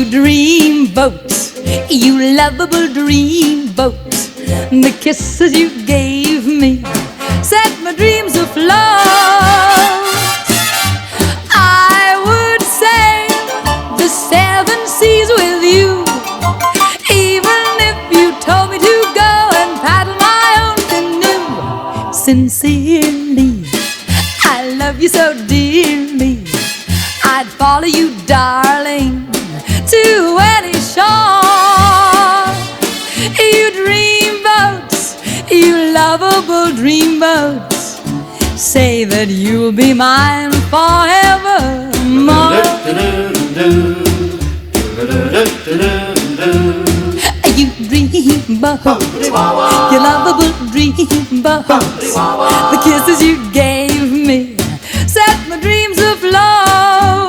dreamboat, you lovable dreamboat. The kisses you gave me set my dreams afloat. I would sail the 7 seas with you, even if you told me to go and paddle my own canoe. Sincerely, I love you so dearly, I'd follow you, darling, to any shore. You dreamboats, you lovable dreamboats, say that you'll be mine forevermore. You dreamboats, you lovable dreamboats, the kisses you gave me set my dreams afloat.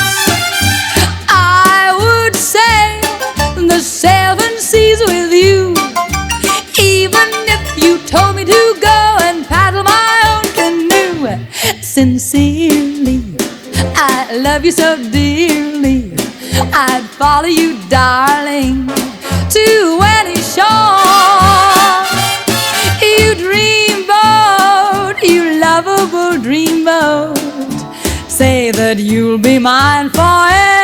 I would sail the 7 seas with you, even if you told me to go and paddle my own canoe. Sincerely, I love you so dearly, I'd follow you, darling, to any shore. You dreamboat, you lovable dreamboat, say that you'll be mine forever.